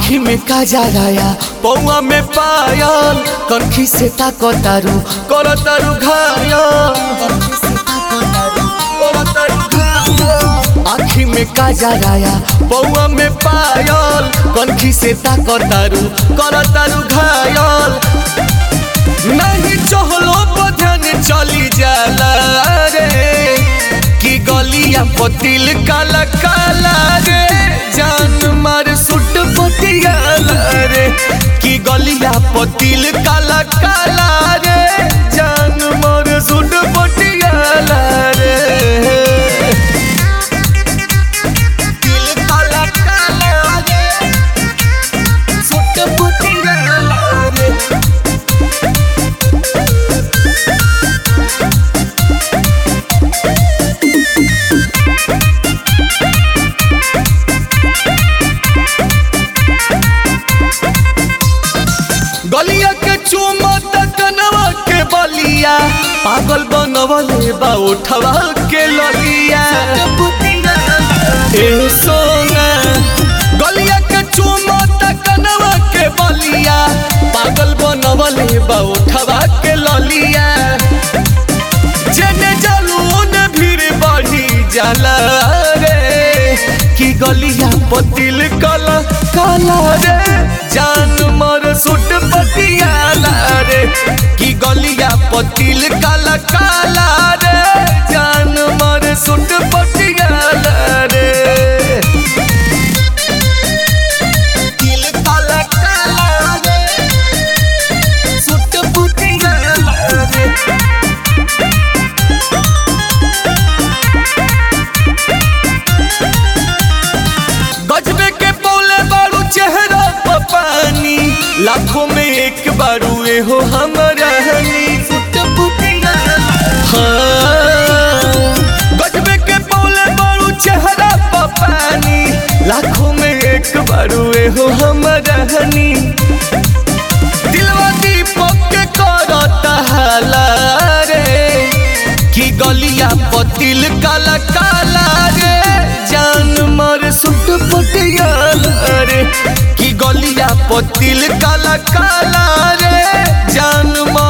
आँखी में काजराया पौआ में पायल कनखी से ताकतारू करतारू घायल आँखी में काजराया पौआ में पायल कनखी से ताकतारू करतारू घायल नहीं चहलो बधन चली जाला रे कि गलिया पतिल काला काला रे जान मार सुट पतियाला रे कि गलिया पतिल काला काला रे जान मार सुट पतियाला रे तिल काला काला रे सुट पतियाला रे गलिया के चूमा कनवा के बलिया पागल बनवले बा उठवा के ललिया ए सोना गलिया के चूमा कनवा के बलिया पागल बनवले बा उठवा के ललिया जेने जलून भीड़ बढ़ी जाला रे कि गलिया पतिल काला काला रे जान मर सुट पतियाला रे कि गलिया पतिल काला काला रे जान मर सुट पतियाला रे तिल काला काला रे सुट पतियाला रे गजबे के बोले बारू चेहरा पानी लाखों में एक बारू हो हमारा हाँ गजबे के बोले बारू चेहरा पानी लाखों में एक बारू हो हमारा दिलवा दीपक के करता हाला रे कि गलिया पतिल काला काला रे जान मर सुट पटियाला रे कि गलिया पतिल काला काला रे जान